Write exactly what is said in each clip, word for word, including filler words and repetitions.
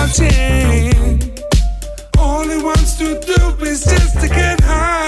watching. All he wants to do is just to get high.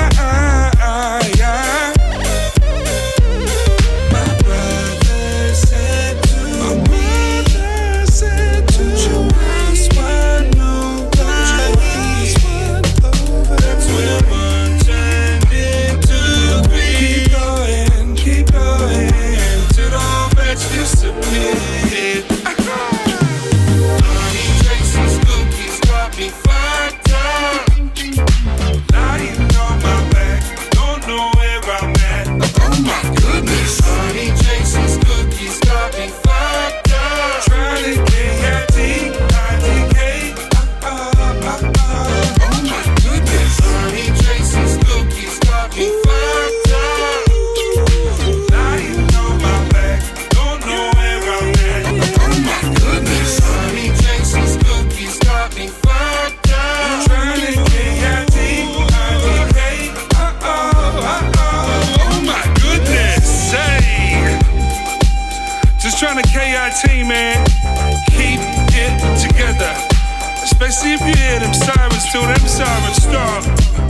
My brother said to my me, brother said to you, ask one nobody. That's when one turned into three. Keep going, keep going, till all bets disappeared. Honey, drinks and spookies got me fucked up. Lying on my back, don't know where I'm at. Oh my goodness. Honey, drinks and spookies got me fucked up. Trying to K I T, I D K. Oh my goodness. Honey, drinks and spookies got me fucked up. Lying on my back, don't know where I'm at. Oh my goodness. Honey, drinks and spookies got me fucked up. Trying to K I T, I D K. Uh-oh, uh-oh. Oh my goodness. Hey. Just trying to K I T, man. Keep it together. Especially if you hear them sirens till them sirens stop.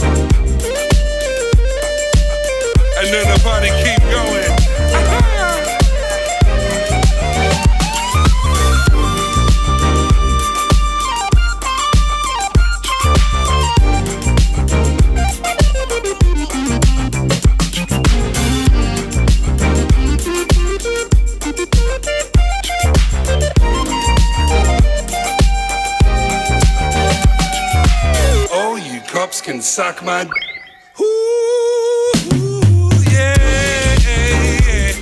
And then the party keep going. Oh, you cops can suck my d- Ooh, yeah, yeah.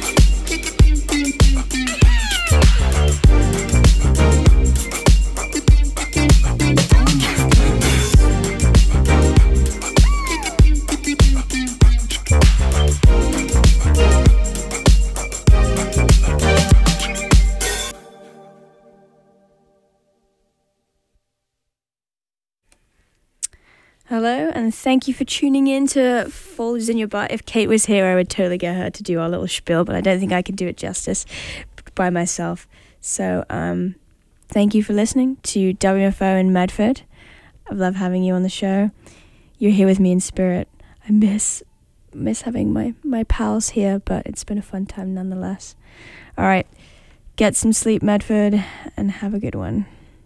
Hello, and thank you for tuning in to Folds in Your Butt. If Kate was here, I would totally get her to do our little spiel, but I don't think I could do it justice by myself. So, um, thank you for listening to W F O in Medford. I love having you on the show. You're here with me in spirit. I miss miss having my, my pals here, but it's been a fun time nonetheless. All right, get some sleep, Medford, and have a good one.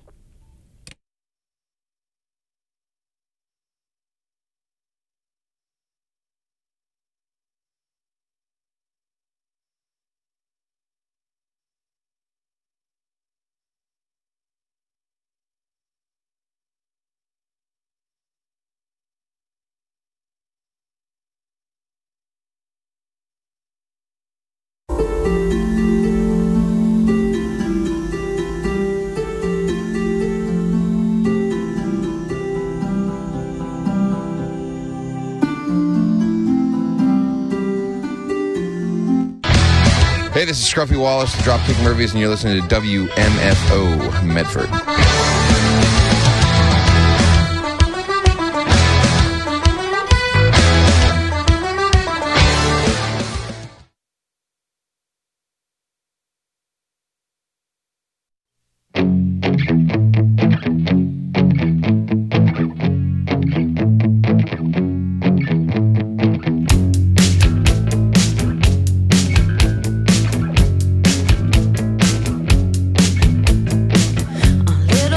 Hey, this is Scruffy Wallace, the Dropkick Murphys, and you're listening to W M F O Medford. A little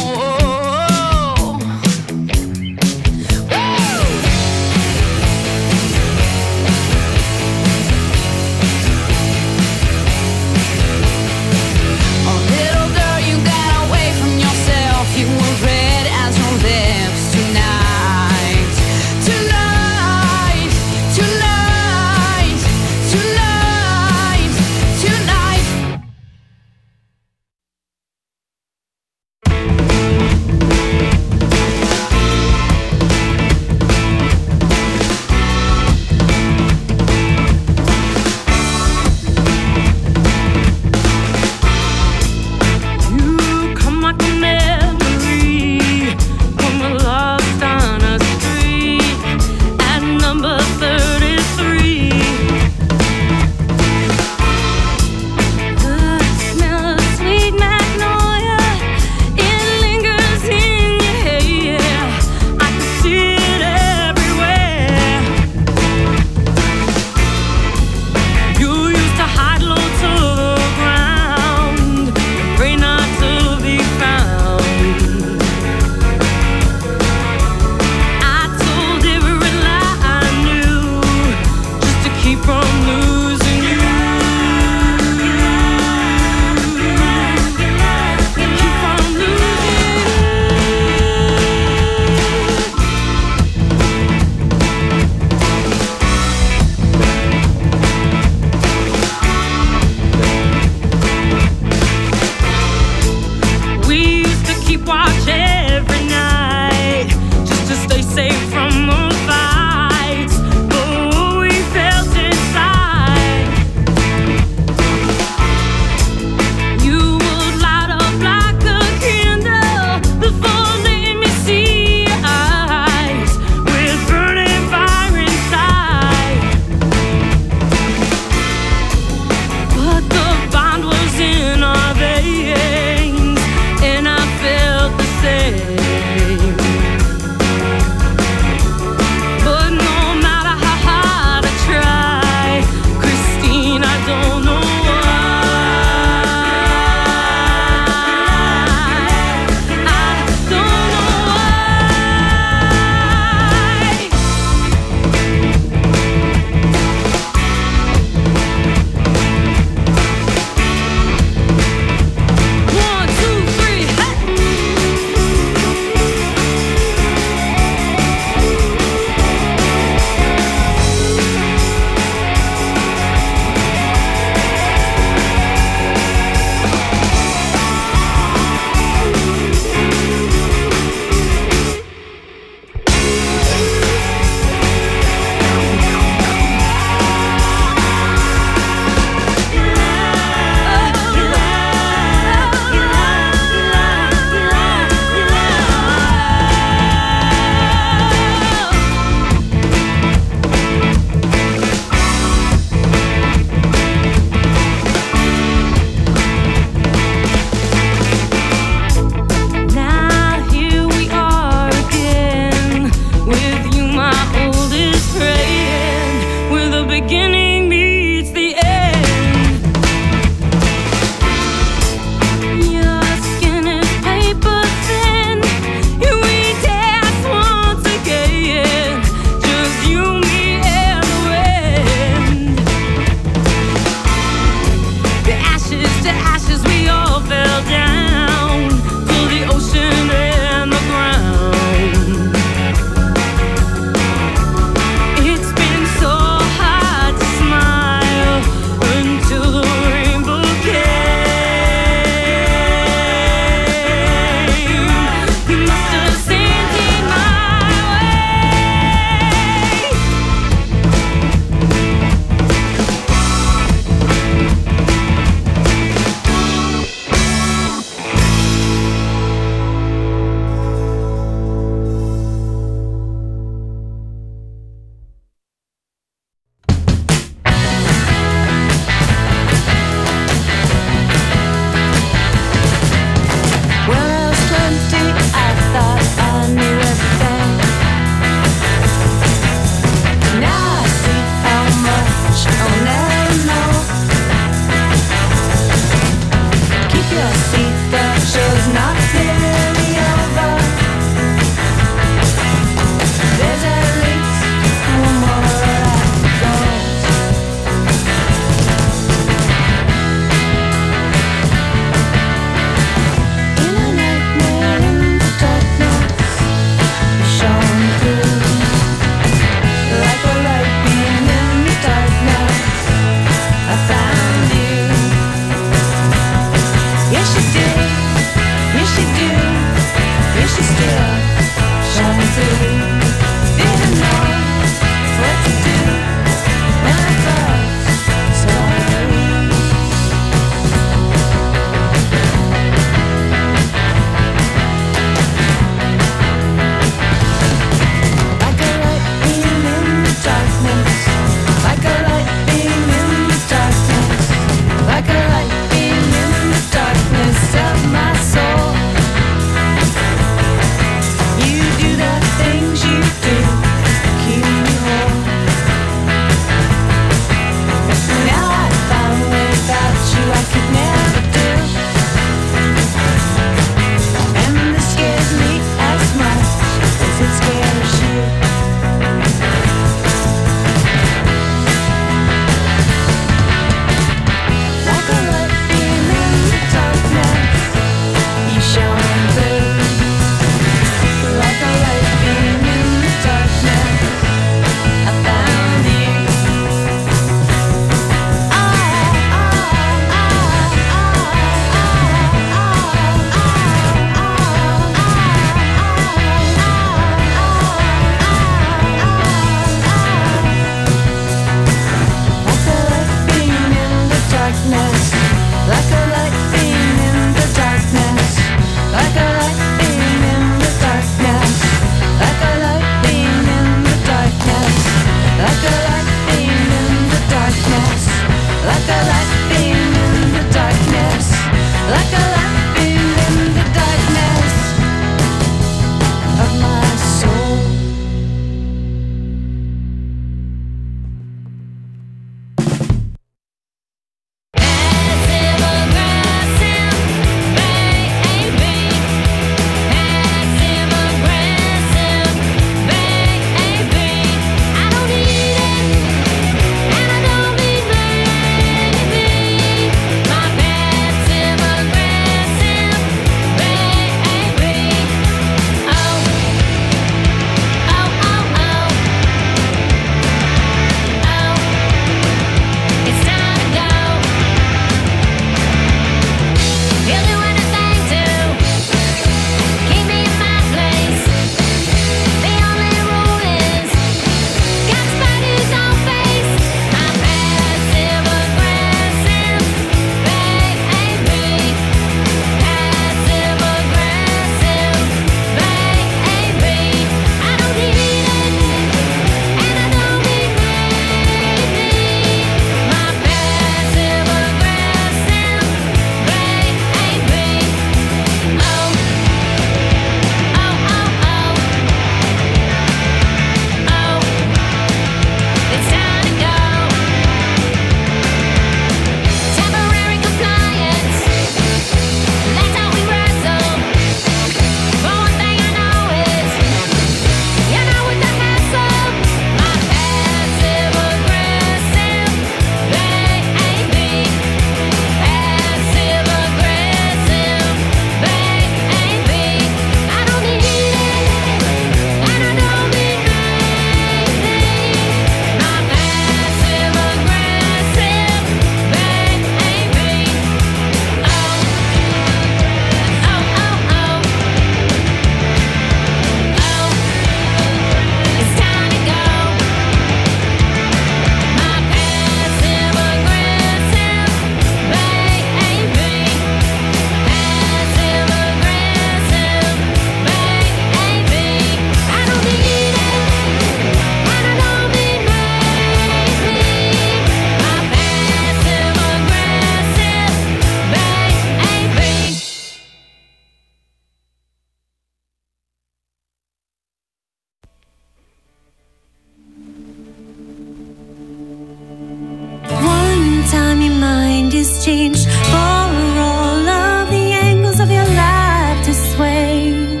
is changed for all of the angles of your life to sway.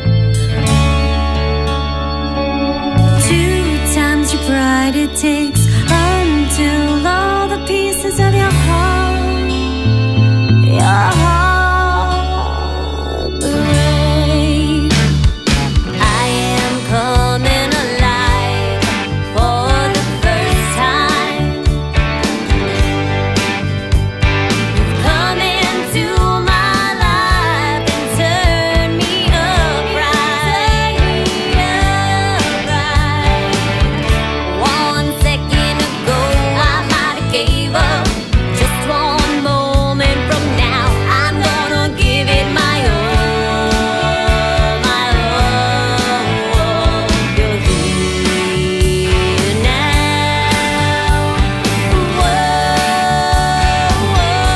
Two times your pride it takes until all the pieces of your heart, your heart break. I am coming alive for the first time. You've come into my life and turned me upright. One second ago I might have gave up. Just one moment from now I'm gonna give it my all, my all. You're here now. Whoa,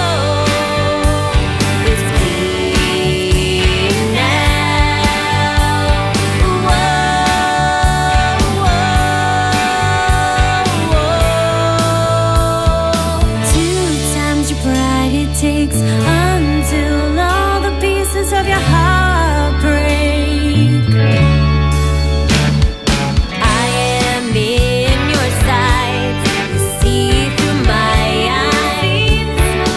it's clear now. Whoa, two times your pride it takes until all the pieces of your heart break. I am in your sight. You see through my eyes.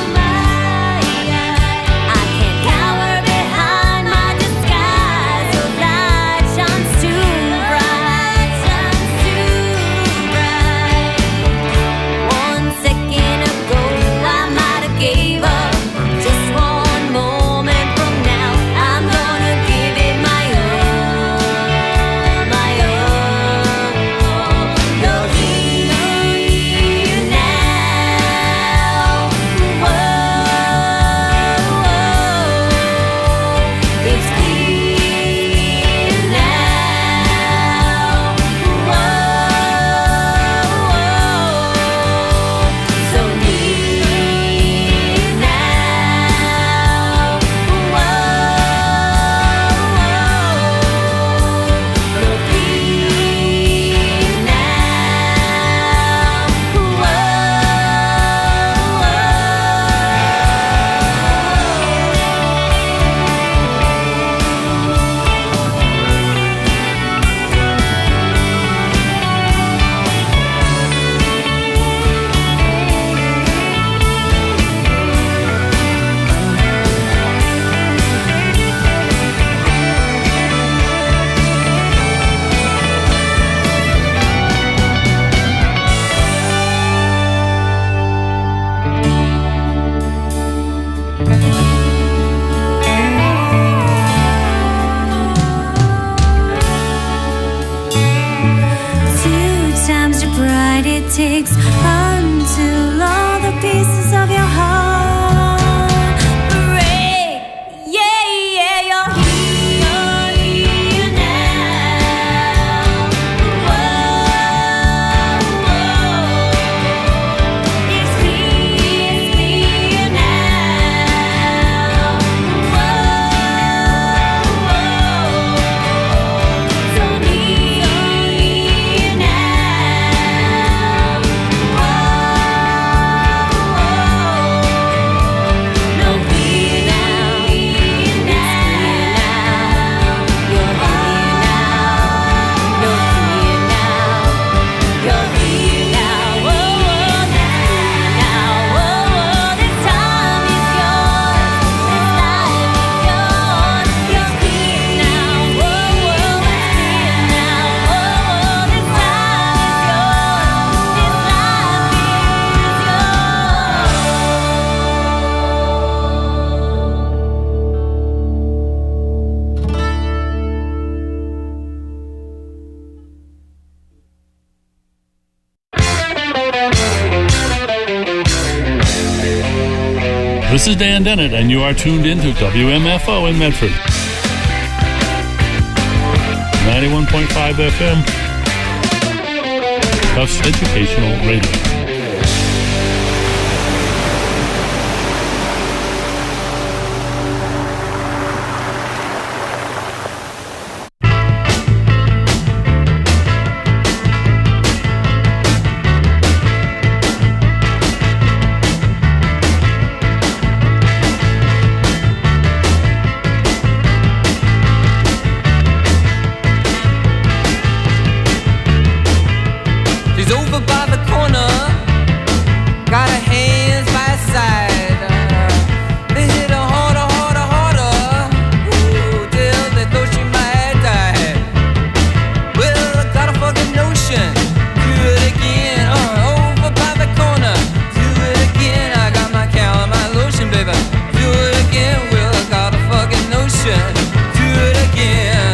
I can't cower behind my disguise. Your light shines too bright, shines too bright. One second ago I might have gave up. Just one moment from now I'm gonna give it my all, my all. You're here now. Whoa, it's clear now. Whoa, so near now. Whoa, you're here now. Two times your pride it takes until all the pieces of your heart break. Yeah, yeah, you're here, here now. Whoa, it's clear, clear now. Whoa, so near now. No fear now, now. You're here now. No fear now. You're here now. Whoa, now. Whoa, this time is yours. This life is yours. You're here now. Whoa, it's clear now. Whoa, this time is yours. This life is This is Dan Dennett, and you are tuned into W M F O in Medford. ninety-one point five F M. Tufts Educational Radio. She's over by the corner, got her hands by her side. Uh, they hit her harder, harder, harder. Ooh, till they thought she might die. Well, I got a fucking notion. Do it again, uh, over by the corner. Do it again, I got my calamine lotion, baby. Do it again, well, I got a fucking notion. Do it again.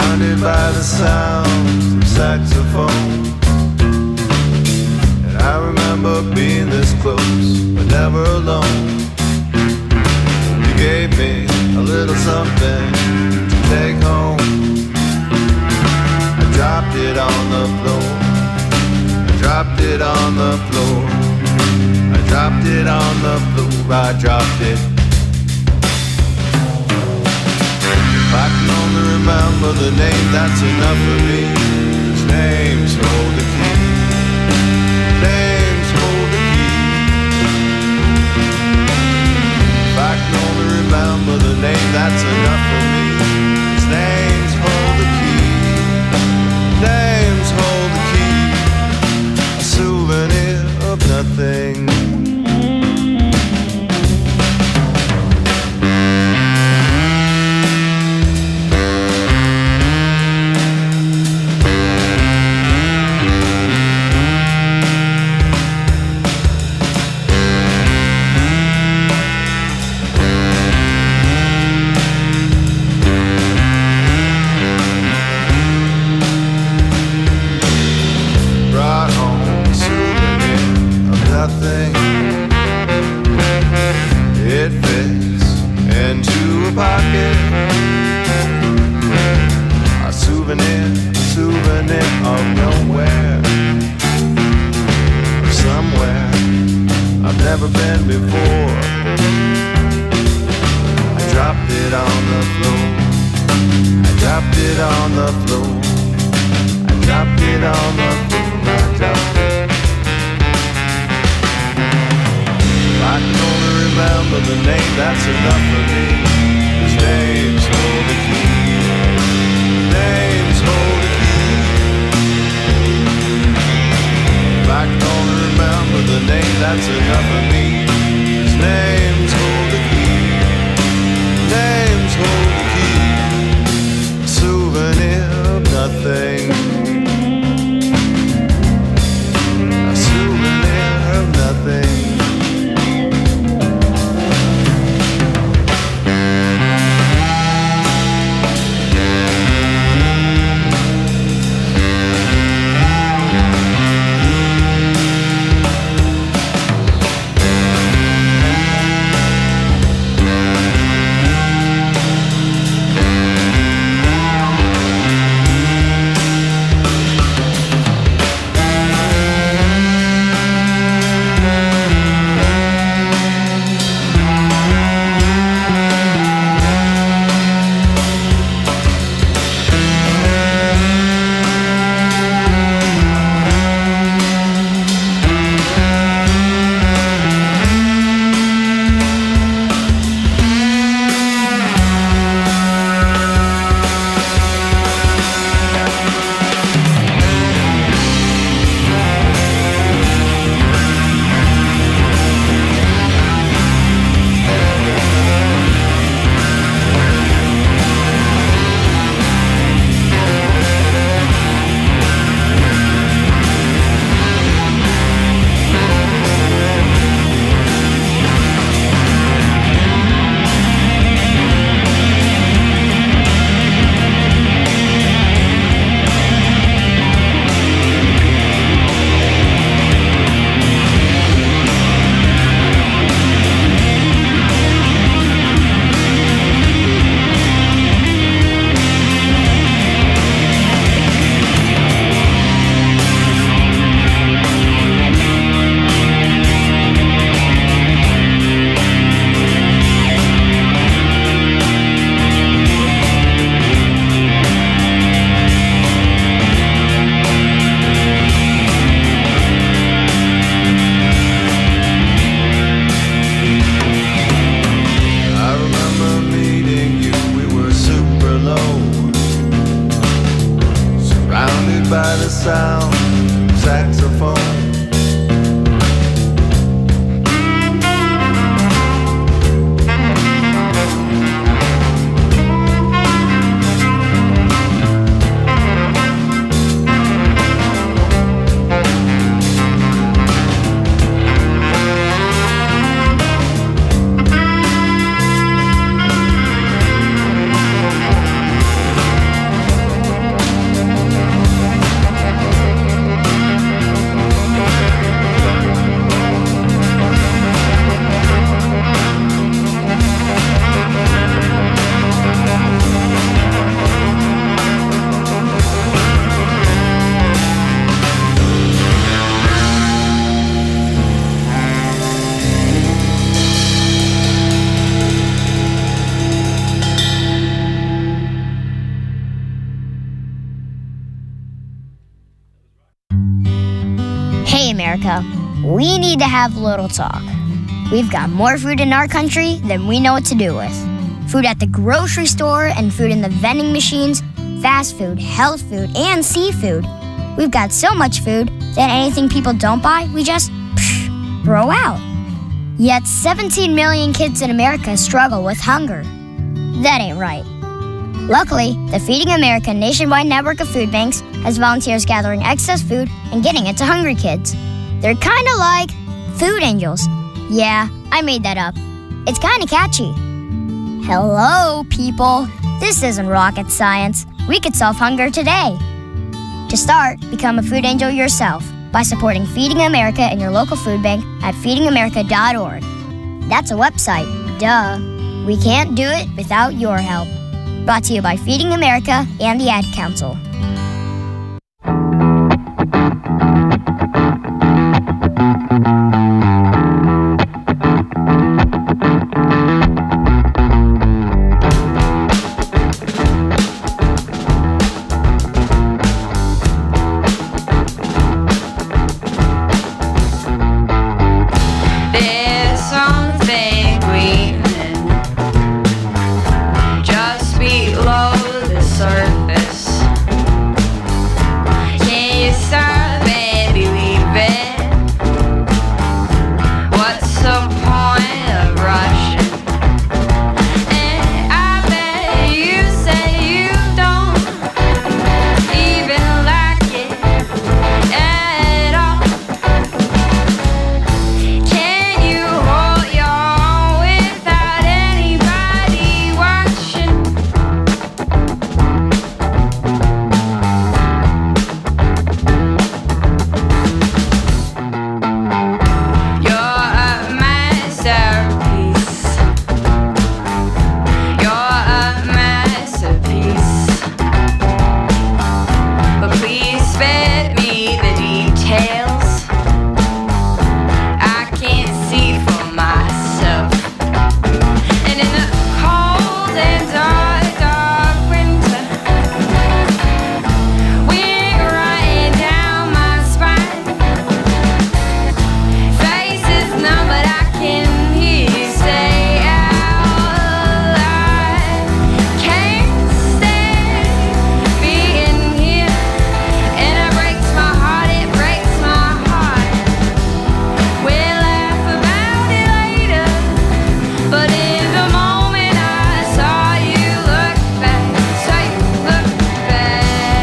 surrounded by the sounds of saxophone. And I remember being this close, but never alone. You gave me a little something to take home. I dropped it on the floor. I dropped it on the floor. I dropped it on the floor. I dropped it. If I can only remember the name, that's enough for me. His name's hold the key. Name's hold the key. If I can only remember the name, that's enough for me. His name's hold the key. Name's hold the key. A souvenir of nothing. It fits into a pocket. A souvenir, a souvenir of nowhere, somewhere I've never been before. I dropped it on the floor. I dropped it on the floor. I dropped it on the floor. I dropped it. I can only remember the name, that's enough for me. His name's hold the key. Name's hold the key. If I can only remember the name, that's enough for me. His name's hold the key. Name's hold the key. A souvenir of nothing. A souvenir of nothing. By the sound of saxophone. America, we need to have a little talk. We've got more food in our country than we know what to do with. Food at the grocery store and food in the vending machines, fast food, health food, and seafood. We've got so much food that anything people don't buy, we just psh, throw out. Yet seventeen million kids in America struggle with hunger. That ain't right. Luckily, the Feeding America nationwide network of food banks has volunteers gathering excess food and getting it to hungry kids. They're kind of like food angels. Yeah, I made that up. It's kind of catchy. Hello, people. This isn't rocket science. We could solve hunger today. To start, become a food angel yourself by supporting Feeding America and your local food bank at feeding america dot org. That's a website, duh. We can't do it without your help. Brought to you by Feeding America and the Ad Council. There's something green just below the surface. Can you stop and believe it? What's the point of rushing? And I bet you say you don't even like it at all. Can you hold your own without anybody watching? You're a masterpiece. You're a masterpiece. But please spare me the details. I can't see for myself. And in the cold and dark, dark winter, wind running down my spine. Faces numb, but I can hear you say out loud. Can't stand being here, and it breaks my heart. It breaks my heart. We'll laugh about it later, but in the moment I saw you look back, saw you look back.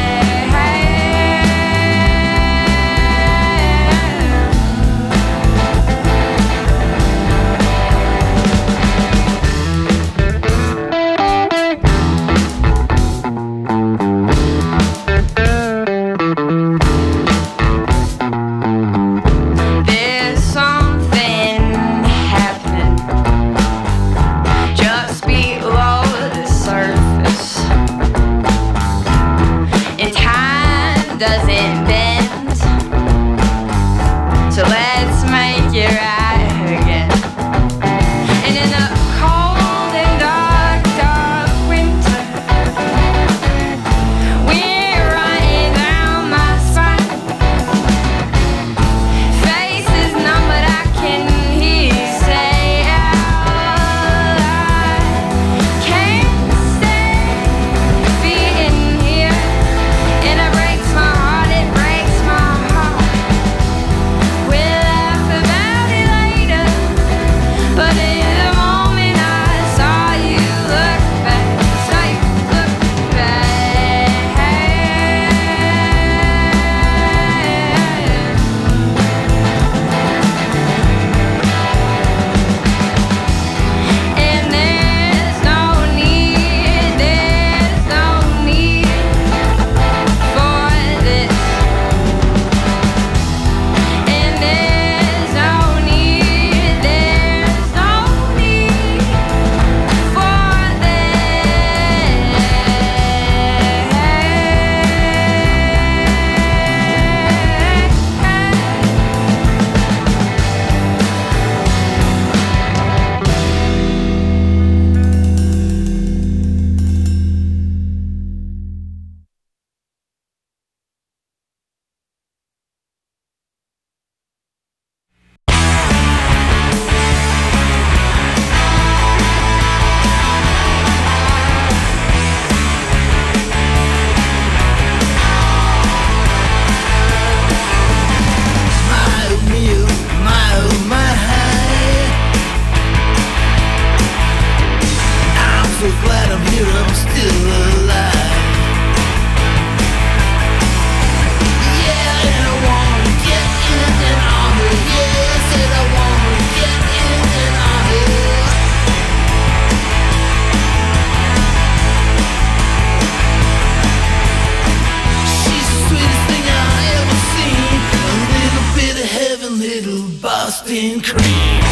There's something happening just below the surface. And time doesn't bend, so let's make it right again. And in the cold and dark, dark winter, we're running down my spine. Faces numb, but I can hear you say out loud. Can't stand being here, and it breaks my heart. It breaks Boston cream.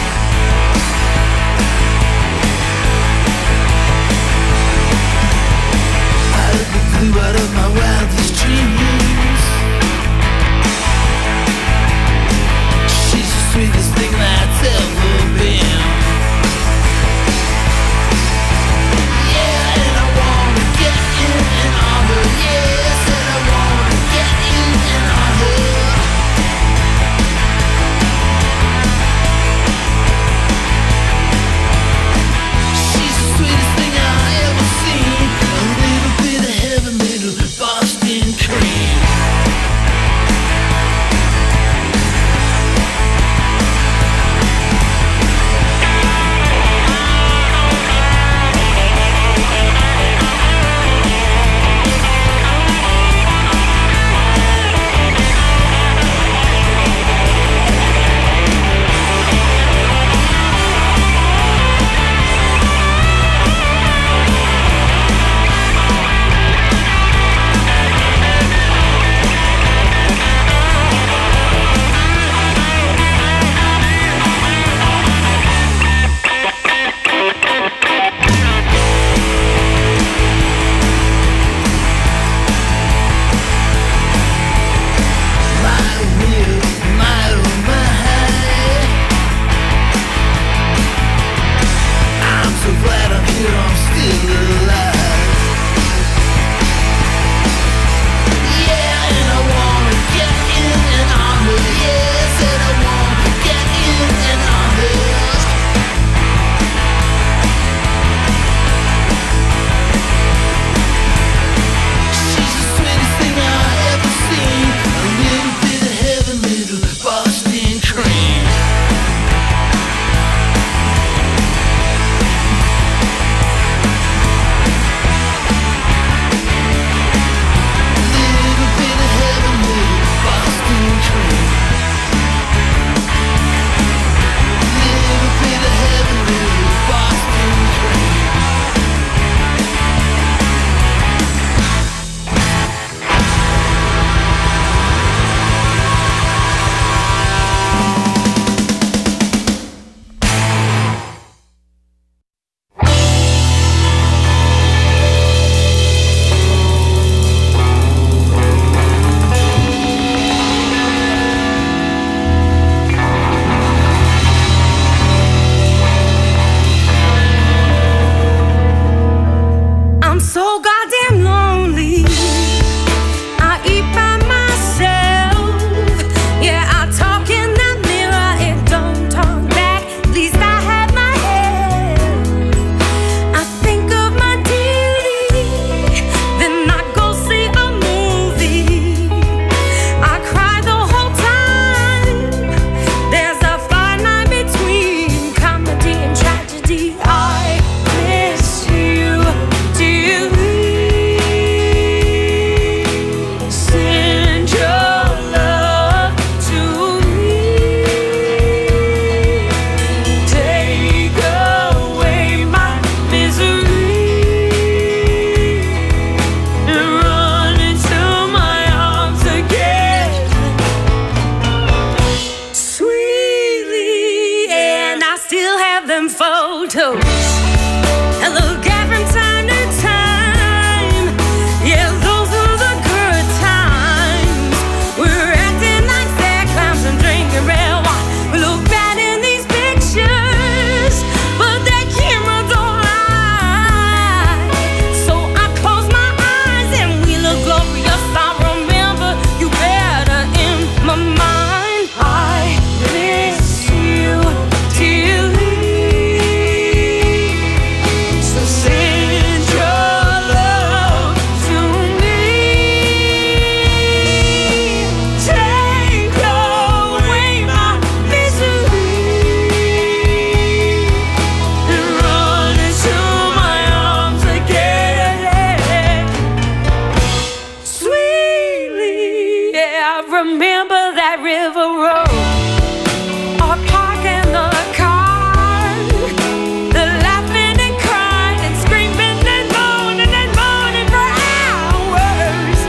Out of the blue, out of my wildest dreams, she's the sweetest thing that's ever been. Yeah, and I wanna get in and on her. Yes, and I wanna get in and on her. She's the sweetest thing I ever seen. A little bit of heaven, little Boston cream.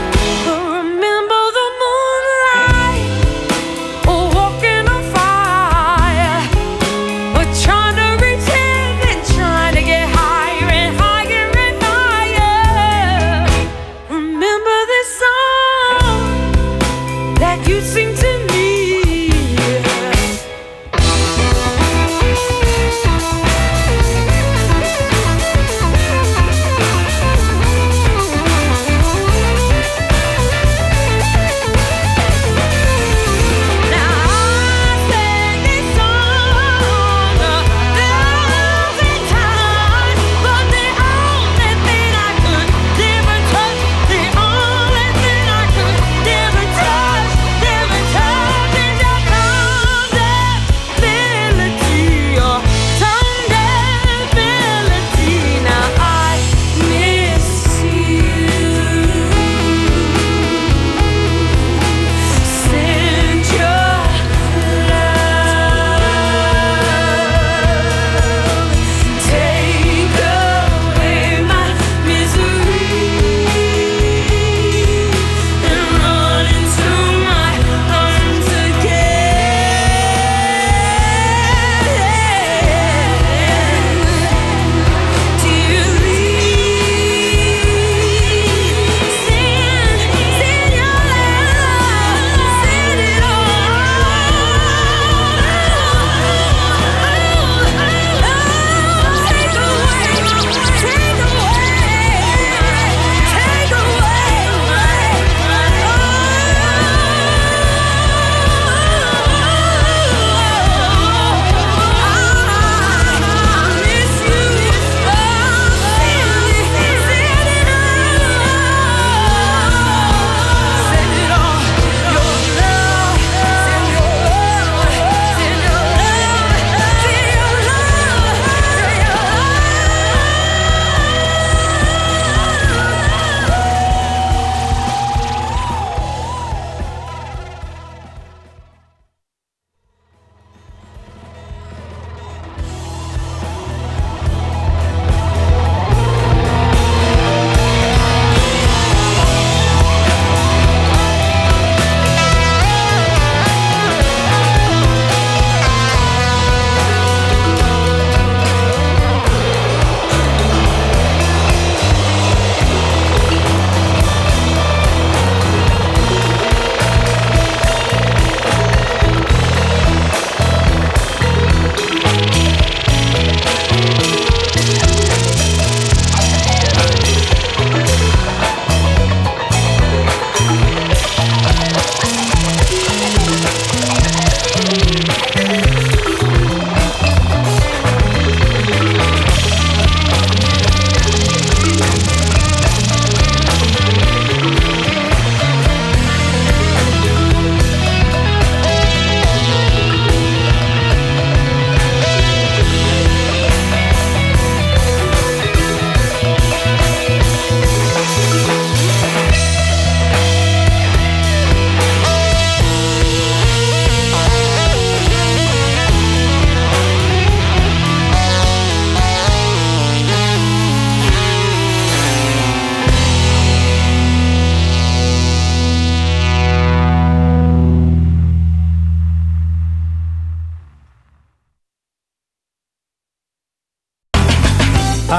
Fire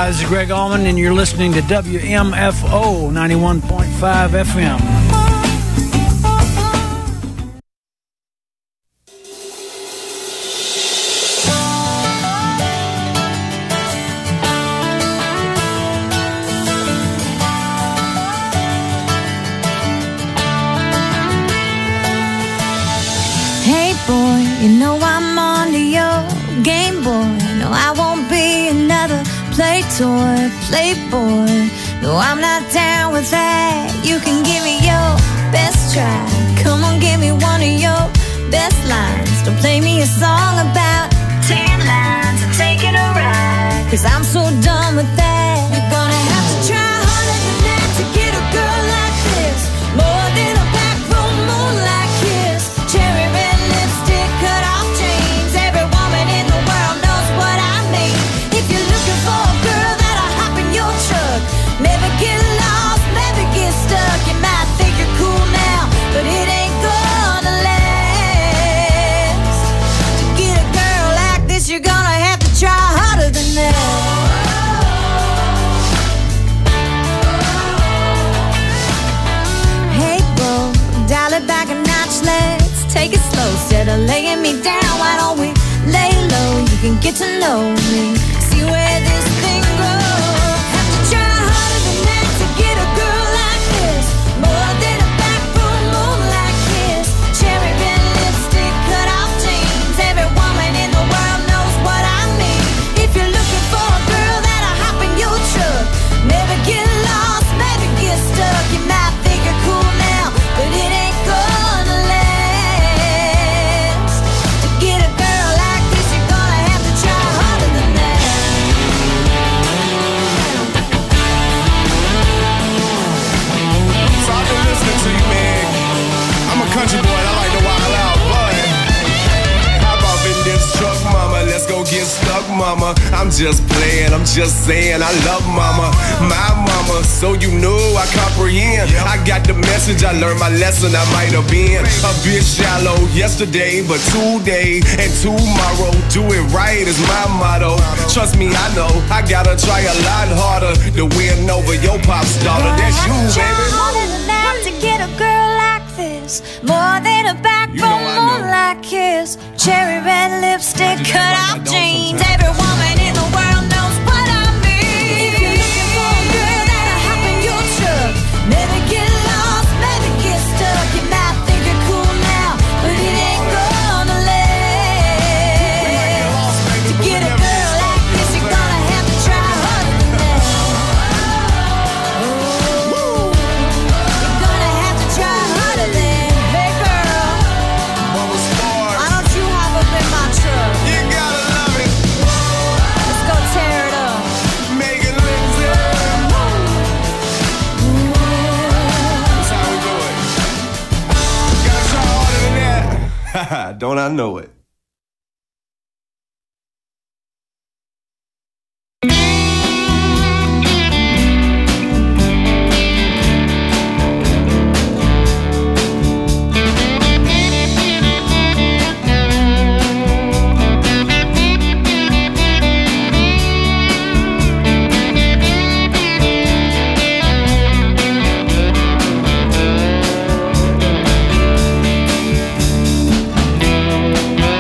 this is Greg Allman, and you're listening to W M F O ninety-one point five F M. Hey boy, you know I'm onto your Game Boy. No, I won't be another play toy, playboy. No, I'm not down with that. You can give me your best try. Come on, give me one of your best lines. Don't play me a song about ten lines and taking a ride. Cause I'm so done with that. You're gonna have to try harder than that to get a girl like this. More than a backbone moonlight kiss. Cherry red lipstick, cut off jeans. Every woman in the world knows what I mean. If you're looking for a girl that'll hop in your truck, never get lost, never get stuck. You might think you're cool now, but it ain't gonna last. To get a girl like this, you're gonna have to try harder than that. Hey, bro, dial it back a notch, let's take it slow. Instead of laying me down, why don't we lay low? You can get to know me, see where this thing grows. Have to try harder than that to get a girl like this. More than a backroom moonlight kiss. Cherry red lipstick, cut off jeans. Every woman in the world knows what I mean. If you're looking for a girl that'll hop in your truck, never get lost, never get stuck. You might think you're cool now, but it ain't gonna last. To get a girl like this, you're gonna have to try harder than that. So I've been listening to you, man. I'm a country boy and I like to wild out, but how about in this truck, mama? Let's go get stuck, mama. I'm just playing, I'm just saying I love mama, my mama. So you know I comprehend. I got the message, I learned my lesson. I might have been a bit shallow yesterday, but today and tomorrow, do it right is my motto. Trust me, I know I gotta try a lot harder to win over your pop's daughter. That's you, Try baby. harder than that to get a girl like this. More than a backbone moonlight kiss. Cherry red lipstick, cut off jeans. Every woman in the world knows what I mean. If you're looking for a girl that'll hop in your truck, never get lost, never get stuck. You might think you're cool now, but it ain't gonna last. To get a girl like this, you're gonna have to try harder than that. Ooh, you're gonna have to try harder than, hey girl, why don't you hop up in my truck? You gotta love it. Let's go tear it up. Megan Lindsay. That's how we do it. Gotta try harder than that. Don't I know it? Thank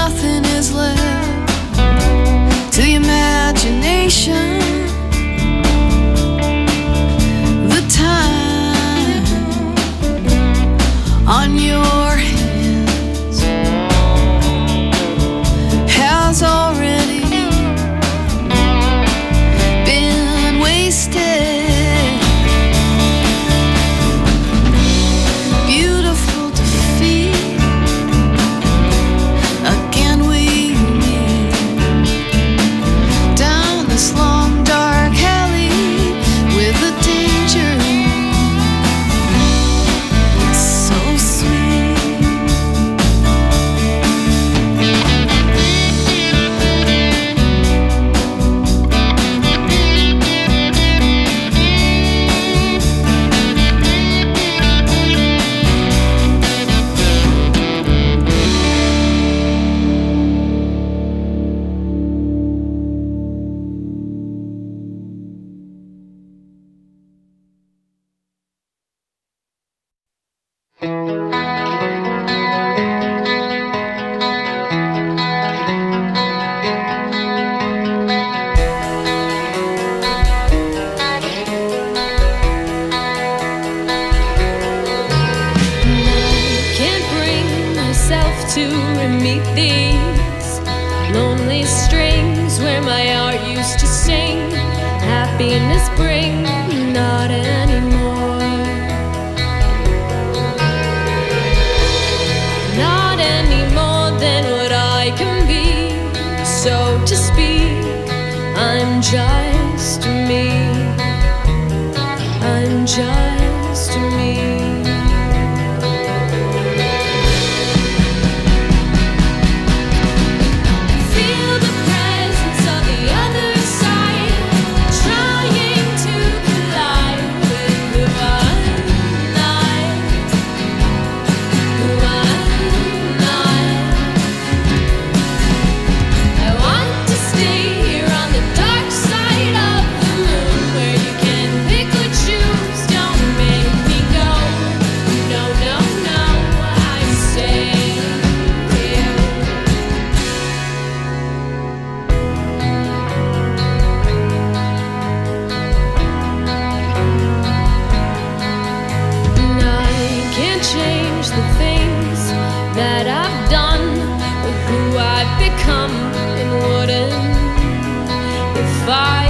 nothing is left to the imagination. The time on your hands has already been wasted. Beautiful defeat. Again we meet down this long dark alley with the danger. It's so sweet. Can't bring myself to meet these lonely strings where my heart used to sing. Happiness bring, not anymore. Not any more than what I can be. So to speak, I'm just me. I'm just me. Feel the presence of the other side, trying to collide with who I'm not, who I'm not. I want to stay here on the dark side of the moon, where you can pick or choose. Don't make me go. No, no, no. I stay here. And I can't change the things that I've done, or who I've become, and wouldn't if I